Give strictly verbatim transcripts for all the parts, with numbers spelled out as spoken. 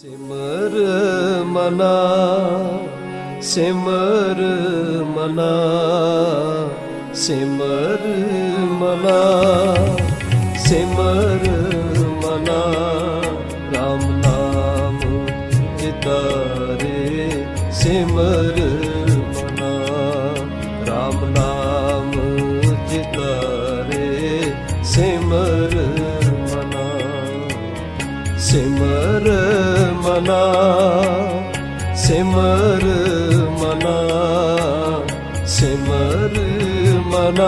ਸਿਮਰ ਮਨਾ ਸਿਮਰ ਮਨਾ ਸਿਮਰ ਮਨਾ ਸਿਮਰ ਮਨਾ ਰਾਮ ਨਾਮ ਚਿਤਾਰੇ ਸਿਮਰ ਮਨਾ ਰਾਮ ਨਾਮ ਚਿਤਾਰੇ ਸਿਮਰ ਮਨਾ ਸਿਮਰ ਮਨਾ ਸਿਮਰ ਮਨਾ ਸਿਮਰ ਮਨਾ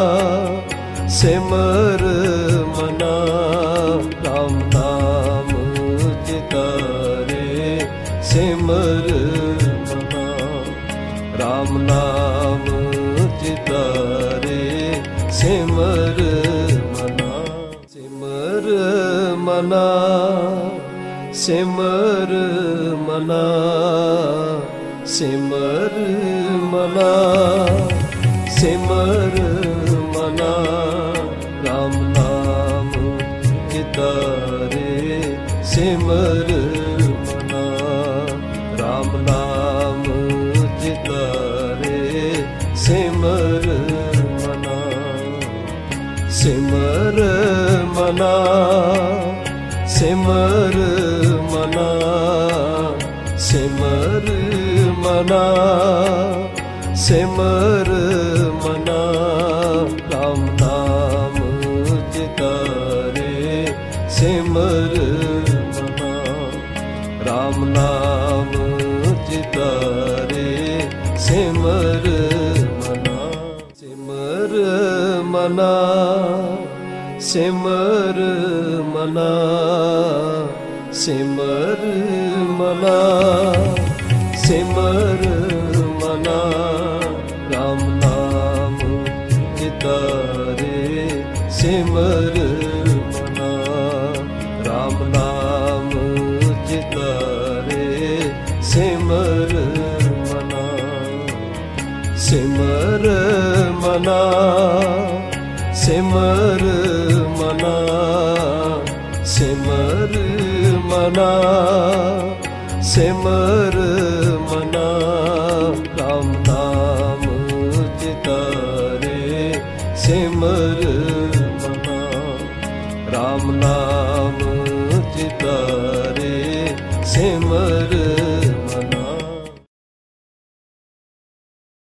ਸਿਮਰ ਮਨਾ ਰਾਮ ਨਾਮ ਚਿਤਾਰੇ ਸਿਮਰ ਮਨਾ ਰਾਮ ਨਾਮ ਚਿਤਾਰੇ ਸਿਮਰ ਮਨਾ ਸਿਮਰ ਮਨਾ ਸਿਮਰ ਮਨਾ ਸਿਮਰ ਮਨਾ ਸਿਮਰ ਮਨਾ ਰਾਮ ਨਾਮ ਚਿਤਾਰੇ ਸਿਮਰ ਮਨਾ ਰਾਮ ਨਾਮ ਚਿਤਾਰੇ ਸਿਮਰ ਮਨਾ ਸਿਮਰ ਮਨਾ ਸਿਮਰ ਮਨਾ ਸਿਮਰ ਮਨਾ ਸਿਮਰ ਮਨਾ ਰਾਮ ਨਾਮ ਚਿਤਾਰੇ ਸਿਮਰ ਮਨਾ ਰਾਮ ਨਾਮ ਚਿਤਾਰੇ ਸਿਮਰ ਮਨਾ ਸਿਮਰ ਮਨਾ ਸਿਮਰ ਮਨਾ ਸਿਮਰ ਮਨਾ ਸਿਮਰ ਮਨਾ ਰਾਮ ਨਾਮ ਚਿਤਾਰੇ ਸਿਮਰ ਮਨਾ ਰਾਮ ਨਾਮ ਚਿਤਾਰੇ ਸਿਮਰ ਮਨਾ ਸਿਮਰ ਮਨਾ ਸਿਮਰ ਮਨਾ ਸਿਮਰ ਮਨਾ ਸਿਮਰ ਮਨਾ ਰਾਮ ਨਾਮ ਚਿਤਾਰੇ ਸਿਮਰ ਮਨਾ ਰਾਮ ਨਾਮ ਚਿਤਾਰੇ ਸਿਮਰ